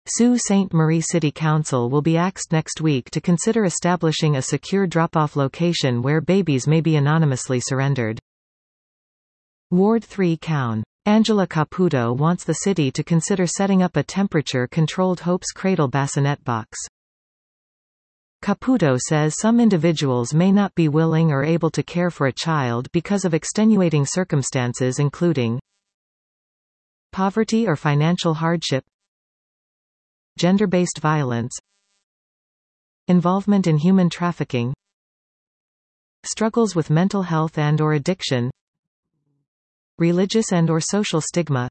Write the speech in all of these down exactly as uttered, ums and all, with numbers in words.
Sault Ste. Marie City Council will be asked next week to consider establishing a secure drop-off location where babies may be anonymously surrendered. Ward three Coun. Angela Caputo wants the city to consider setting up a temperature-controlled Hope's Cradle bassinet box. Caputo says some individuals may not be willing or able to care for a child because of extenuating circumstances including poverty or financial hardship, gender-based violence, involvement in human trafficking, struggles with mental health and or addiction, religious and or social stigma,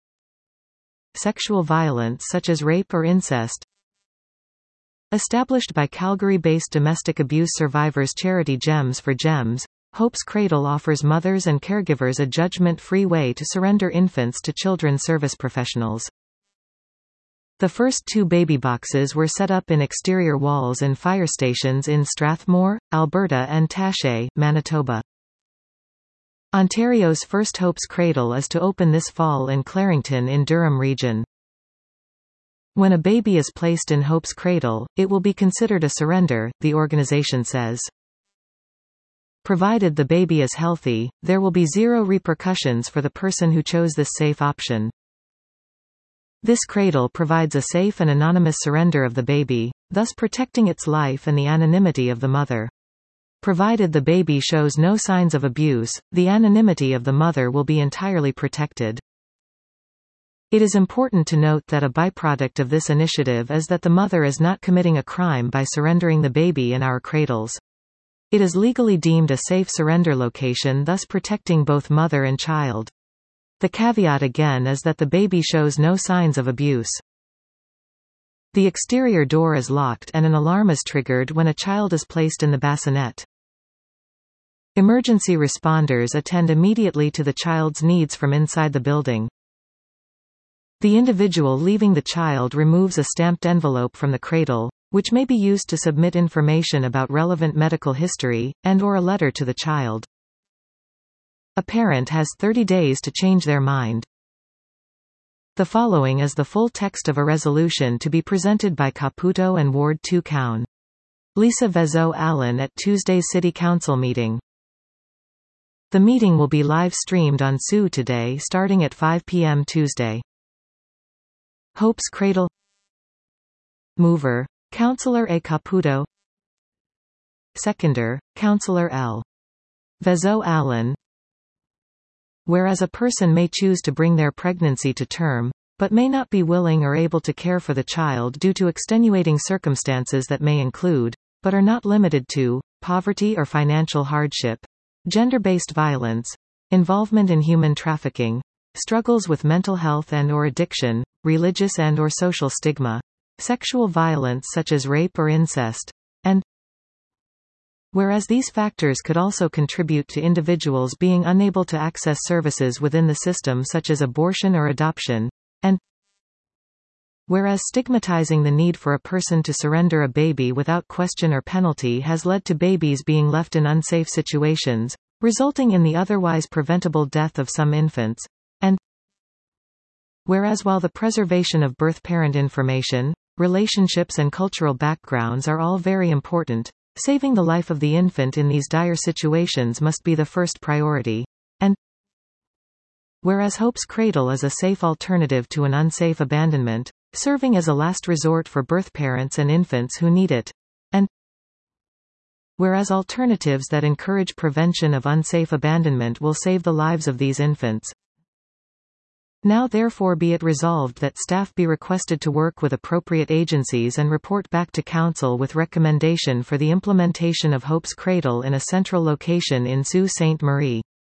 sexual violence such as rape or incest. Established by Calgary-based domestic abuse survivors charity Gems for Gems, Hope's Cradle offers mothers and caregivers a judgment-free way to surrender infants to children's service professionals. The first two baby boxes were set up in exterior walls and fire stations in Strathmore, Alberta and Taché, Manitoba. Ontario's first Hope's Cradle is to open this fall in Clarington in Durham Region. When a baby is placed in Hope's Cradle, it will be considered a surrender, the organization says. Provided the baby is healthy, there will be zero repercussions for the person who chose this safe option. This cradle provides a safe and anonymous surrender of the baby, thus protecting its life and the anonymity of the mother. Provided the baby shows no signs of abuse, the anonymity of the mother will be entirely protected. It is important to note that a byproduct of this initiative is that the mother is not committing a crime by surrendering the baby in our cradles. It is legally deemed a safe surrender location, thus protecting both mother and child. The caveat again is that the baby shows no signs of abuse. The exterior door is locked and an alarm is triggered when a child is placed in the bassinet. Emergency responders attend immediately to the child's needs from inside the building. The individual leaving the child removes a stamped envelope from the cradle, which may be used to submit information about relevant medical history, and or a letter to the child. A parent has thirty days to change their mind. The following is the full text of a resolution to be presented by Caputo and Ward two Coun. Lisa Vezeau-Allen at Tuesday's City Council meeting. The meeting will be live-streamed on Sault today starting at five p m Tuesday. Hope's Cradle. Mover, Councillor A. Caputo. Seconder, Councillor L. Vezeau-Allen. Whereas a person may choose to bring their pregnancy to term, but may not be willing or able to care for the child due to extenuating circumstances that may include, but are not limited to, poverty or financial hardship, gender-based violence, involvement in human trafficking, struggles with mental health and or addiction, religious and or social stigma, sexual violence such as rape or incest, and whereas these factors could also contribute to individuals being unable to access services within the system such as abortion or adoption, and whereas stigmatizing the need for a person to surrender a baby without question or penalty has led to babies being left in unsafe situations, resulting in the otherwise preventable death of some infants, and whereas while the preservation of birth-parent information, relationships and cultural backgrounds are all very important, saving the life of the infant in these dire situations must be the first priority, and whereas Hope's Cradle is a safe alternative to an unsafe abandonment, serving as a last resort for birth parents and infants who need it, and whereas alternatives that encourage prevention of unsafe abandonment will save the lives of these infants. Now therefore be it resolved that staff be requested to work with appropriate agencies and report back to Council with recommendation for the implementation of Hope's Cradle in a central location in Sault Ste. Marie.